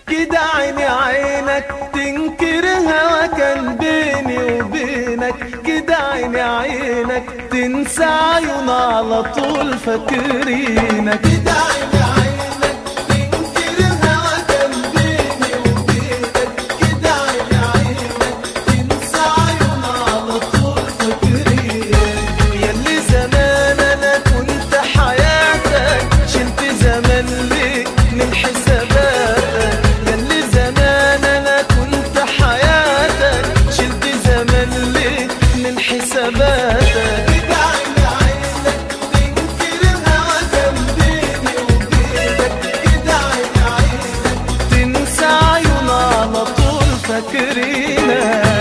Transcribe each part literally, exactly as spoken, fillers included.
كده عيني عينك تنكر هوا كان بيني وبينك، كده عيني عينك تنسى عيون على طول فاكرينك. كده عيني عينك تنكر هوا كان بيني وبينك، كده عيني عينك تنسى عيون على طول فاكرينك. ياللي زمان انا كنت حياتك شلت زمان ليك من حساباتك، ياللي زمان انا كنت حياتك شلت زمان ليك من حساباتك. كده عيني عينك تنكر الهوى كان بيني وبينك، كده عيني عينك تنسى عيون على طول فاكرينك.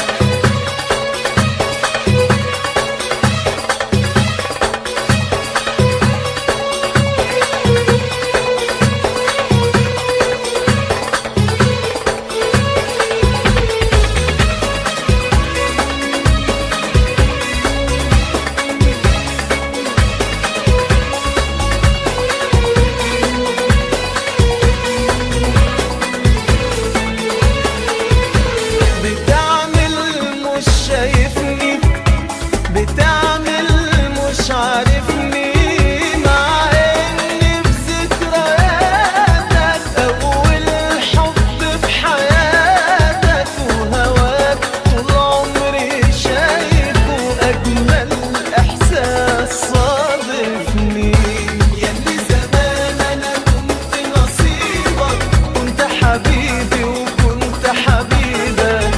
شايفني بتعمل مش عارفني، مع اني في ذكرياتك اول حب في حياتك، وهواك طول عمري شايفه اجمل احساس صادفني. ياللي زمان انا كنت نصيبك، كنت حبيبي وكنت حبيبك،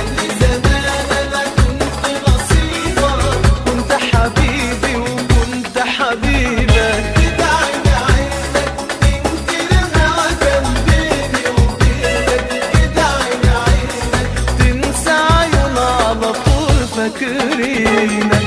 حبيبي وكنت حبيبك. كده عيني عينك تنكر الهوى كان بيني وبينك، كده عيني عينك تنسى عيون على طول فاكرينك.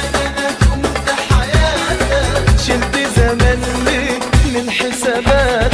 شلت زمان ليك من حسابات